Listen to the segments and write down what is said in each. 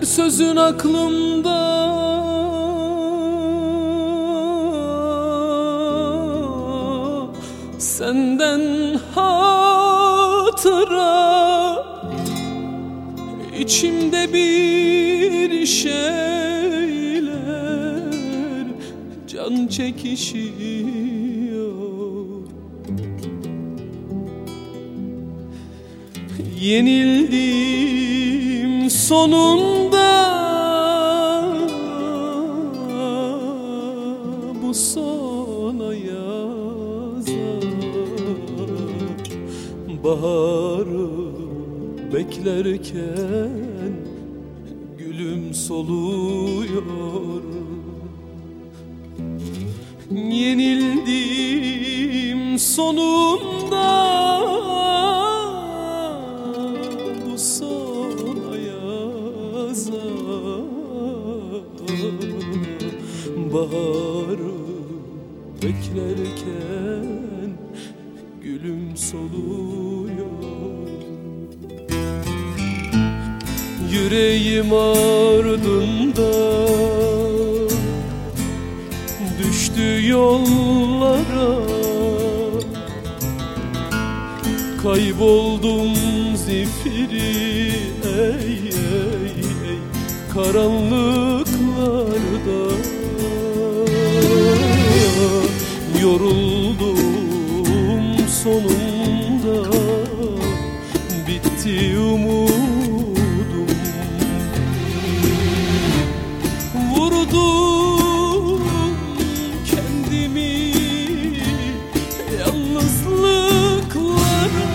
Her sözün aklımda, senden hatıra. İçimde bir şeyler can çekişiyor. Yenildim sonunda, bu sona yazar. Baharı beklerken gülüm soluyor. Yenildim sonunda, bu sona yazar. Baharı beklerken gülüm soluyor. Yüreğim ardında düştü yollara. Kayboldum zifiri, ey ey ey karanlıklarda. Yoruldum sonunda, bitti umudum. Vurdum kendimi yalnızlıklara.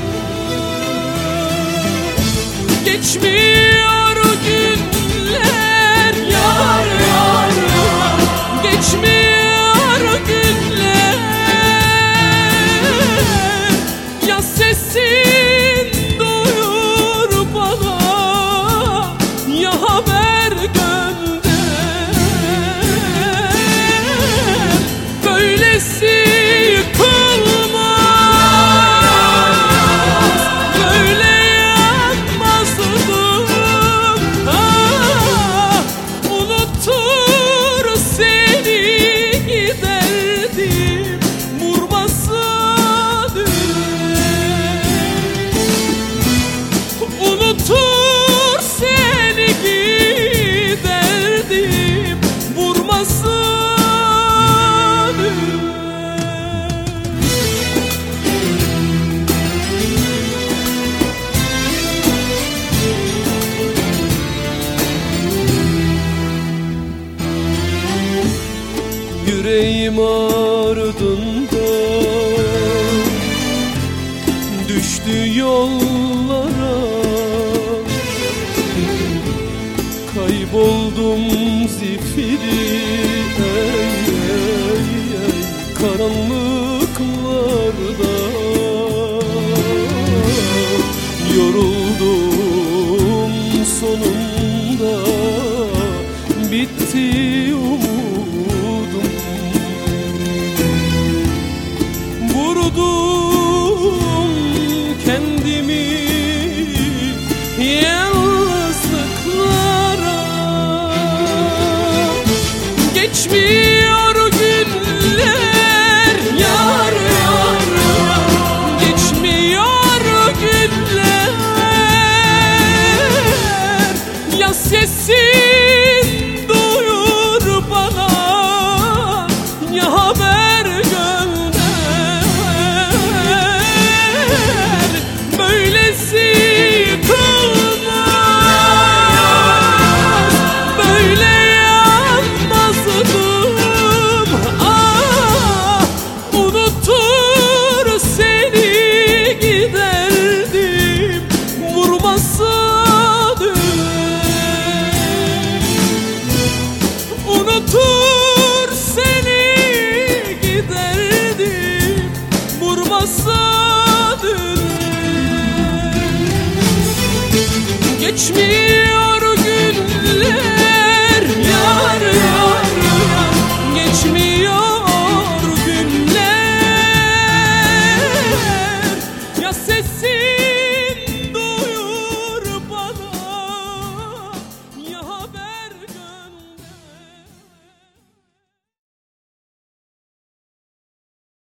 Geçmiyor günler yar yar yar, geçmiyor günler. Ya sesin duyur bana, ya haber gönder. Böylesi yıkılmaz, böyle yanmazdım. Unutur seni giderdim, vurmasa unutur seni giderdim, vurmasa. Yüreğim ardında düştü yollara. Kayboldum zifiri, ey ey ey karanlıklarda. Yoruldum sonunda, bitti